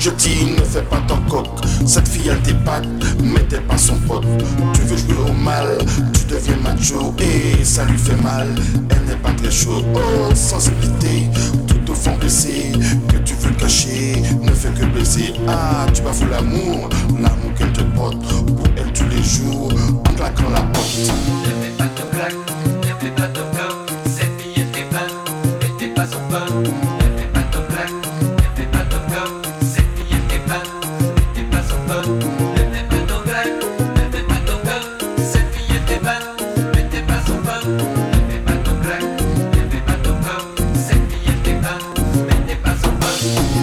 Je dis ne fais pas ton coq. Cette fille elle t'épate, mais t'es pas son pote. Tu veux jouer au mal, tu deviens macho et ça lui fait mal. Elle n'est pas très chaude, oh, sensibilité, tout au fond blessé. Que tu veux cacher, ne fais que blesser. Ah, tu bafoues l'amour, l'amour qu'elle te porte. Pour elle tous les jours, en claquant la porte. Ne fais pas ton claque, ne fais pas ton coq. Cette fille elle t'épate, mais t'es pas son pote. Ne fais pas ton claque, ne fais pas ton coq. Cette fille elle t'épate, mais t'es pas son pote. Ne fais pas ton claque, ne fais pas ton coq. Cette fille elle t'épate, mais t'es pas son pote. Ne fais pas ton claque, ne fais pas ton coq. Cette fille elle t'épate, mais t'es pas son pote.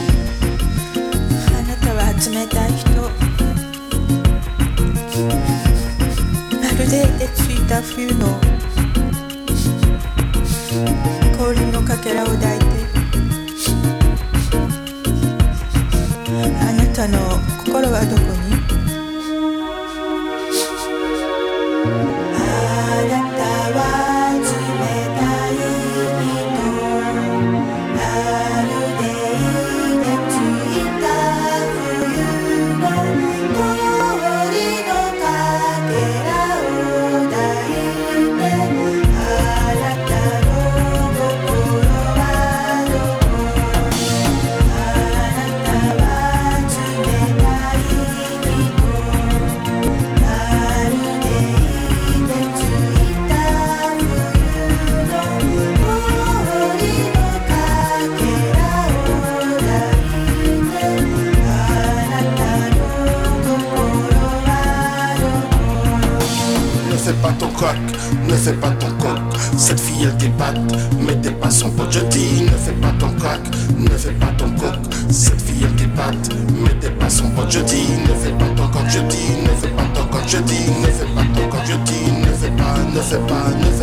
あなたは冷たい人、まるで凍てついた冬の氷のかけらを抱いて、あなたの心はどこに？あなたは冷たい人、まるで凍てついた冬の氷のかけらを抱いて、あなたの心はどこに？あなたは冷たい人、まるで凍てついた冬の氷のかけらを抱いて、あなたの心はどこに？ Ne fais pas ton coq, ne fais pas ton coq. Cette fille elle t'épate, mais t'es pas son pote. Je dis ne fais pas ton coq, ne fais pas ton coq. Cette fille elle t'épate, mais t'es pas son pote. Je dis ne fais pas ton coq, je dis ne fais pas ton coq. Je dis ne fais pas ton coq, je dis ne fais pas, ne fais pas, ne fais